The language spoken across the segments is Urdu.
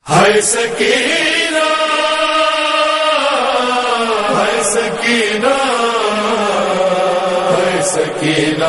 ہے سکینہ ہے سکینہ ہے سکینہ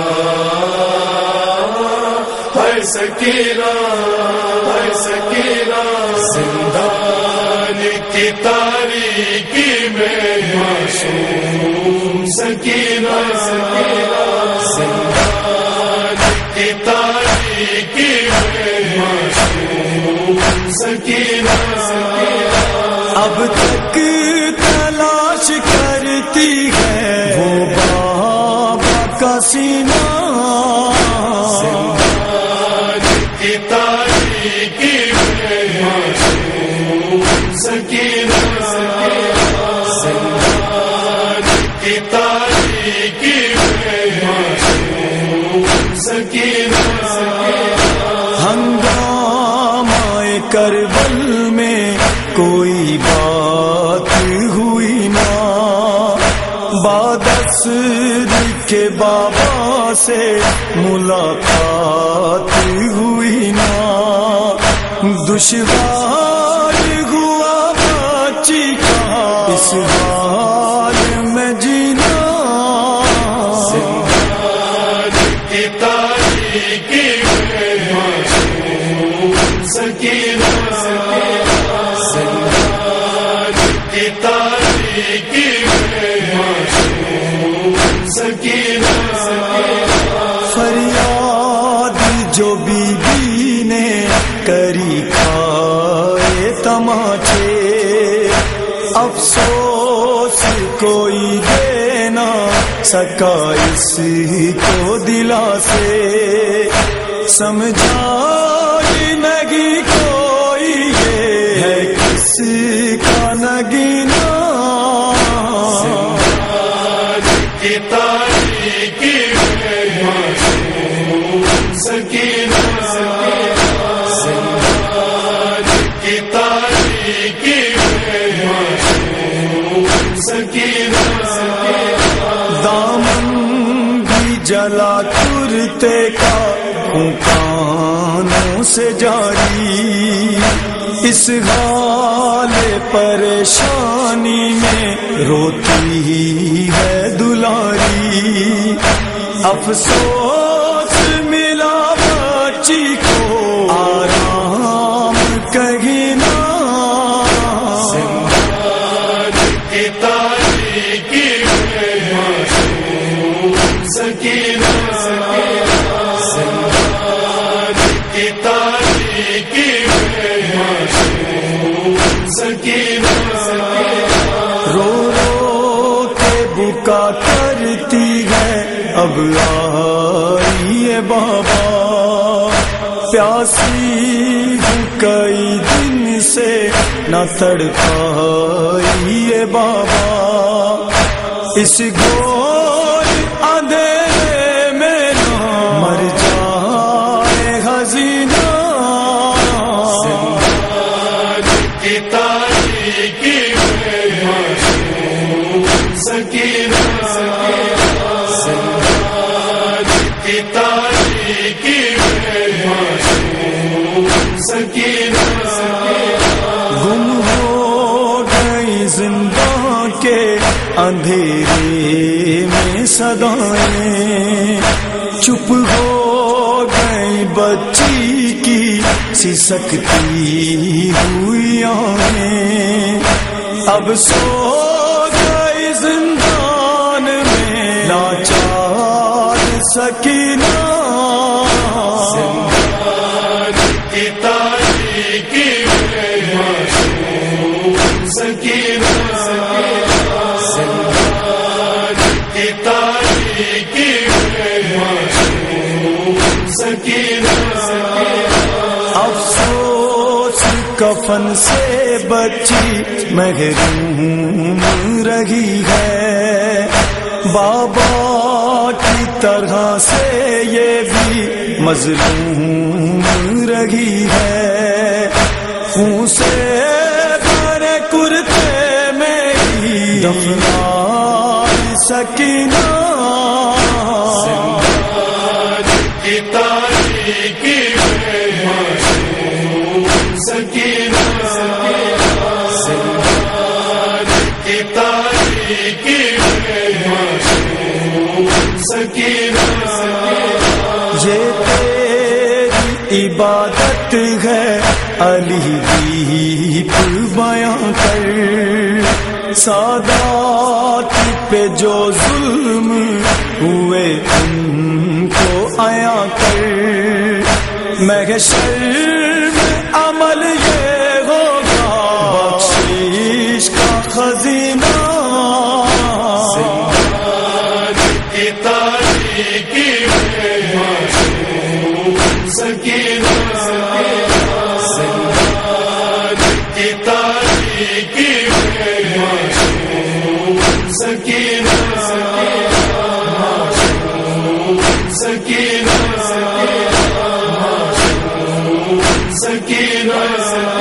ہے سکینہ ہے سکینہ زندان کی تاریکی میں معصوم سکینہ سکینہ زندان کی تاریکی میں معصوم سکینہ سکینہ اب تک تلاش کرتی ہے وہ بابا کا سینہ زندان کی تاریکی میں معصوم سکینہ سکینہ زندان کی تاریکی میں معصوم سکینہ سکینہ ہنگامہ کربل میں کوئی بات ہوئی نا بادسر کے بابا سے ملاقات ہوئی نا دشوار ہوا بچی کا اس حال میں جینا زندان کی تاریکی میں معصوم سکینہ سکینہ زندان کی تاریکی میں معصوم سکینہ سکینہ فریاد جو بی بی نے کری کھائے تماچے افسوس کوئی دے نہ سکا اس کو دلا سے سمجھا نہیں کوئی یہ ہے کس کا نگینا زندان کی تاریکی میں معصوم سکینہ سکینہ زندان کی تاریکی میں معصوم سکینہ سکینہ دامن بھی جلا کرتے کا کانوں سے جاری اس حال پریشانی میں روتی ہی ہے دلاری افسوس ملا بچی کو آرام کہیں نہ زندان کی تاریکی میں معصوم سکینہ سکینہ زندان کی تاریکی میں معصوم سکینہ سکینہ رو رو کے بکا کرتی ہے اب آئیے بابا پیاسی ہوں کئی دن سے نہ تڑپائیے بابا اس گور اندھیرے میں نہ مر جائے حزینہ زندان کی تاریکی میں معصوم سکینہ سکینہ زندان کی تاریکی میں معصوم سکینہ سکینہ گم ہو گئی زنداں کے اندھیرے میں صدائیں چپ ہو گئی بچی کی سسکتی ہوئی آنکھیں اب سو گئی زندان میں لاچار سکینہ زندان کی تاریکی میں معصوم سکینہ سکینہ زندان کی تاریکی میں معصوم سکینہ سکینہ افسوس کفن سے بچی محروم رہی ہے بابا کی طرح سے یہ بھی مظلوم رہی ہے خون سے بھرے کرتے میں ہی دفنائے سکینہ زندان کی تاریکی میں معصوم سکینہ سکینہ یہ تیری عبادت ہے علی دیپ بیاں کر، سادات پہ جو ظلم ہوئے ان کو عیاں کر، محشر میں عمل یہ ہوگا بخشش کا خزینہ، کی تاریکی میں سکینہ کی تاریکی میں سکینہ سکینہ سکینہ